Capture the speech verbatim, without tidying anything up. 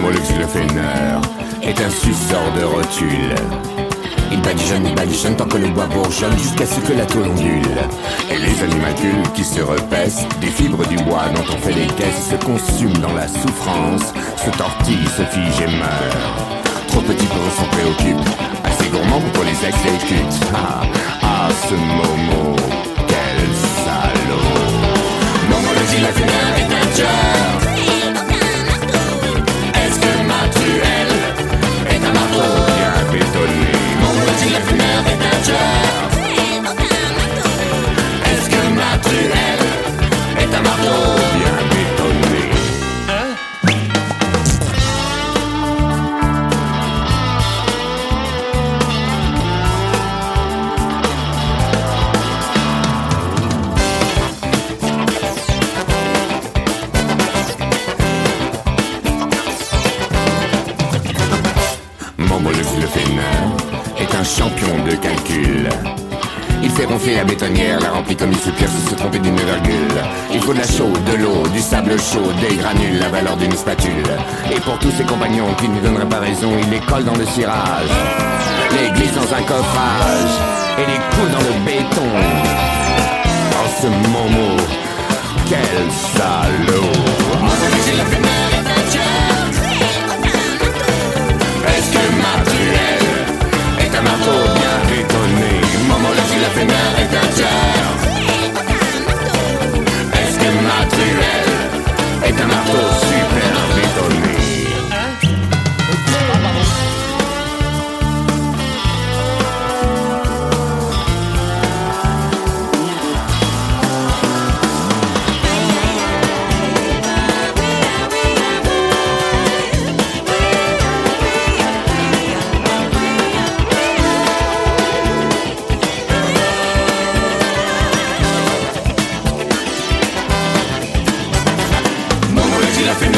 Montmolux le feineur est un suceur de rotule. Il badigeonne, il badigeonne tant que le bois bourgeonne jusqu'à ce que la tôle ondule. Et les animalcules qui se repaissent des fibres du bois dont on fait des caisses se consument dans la souffrance, se tortillent, se figent et meurent. Trop petit pour eux s'en préoccupe, assez gourmand pour qu'on les exécute. Ah, ah, ce Momo, quel salaud. Montmolux le feineur est un tueur. Est-ce que Matruel est un marteau bien bétonné? Montmolux le feineur est un tueur. Est-ce que Matruel est un marteau bien bétonné? Montmolux le feineur est un champion de calcul. Il fait ronfler la bétonnière, la remplit comme il soupire sans se tromper d'une virgule. Il faut de la chaux, de l'eau, du sable chaud, des granules, la valeur d'une spatule. Et pour tous ses compagnons qui ne donneraient pas raison, il les colle dans le cirage, les glisse dans un coffrage et les coule dans le béton. Oh ce Momo, quel salaud. Montmolux le feineur est un tueur. Est-ce que Matruel est un marteau bien bétonné? Montmolux le feineur est un tueur. Est-ce que Matruel est un marteau super bétonné? La fin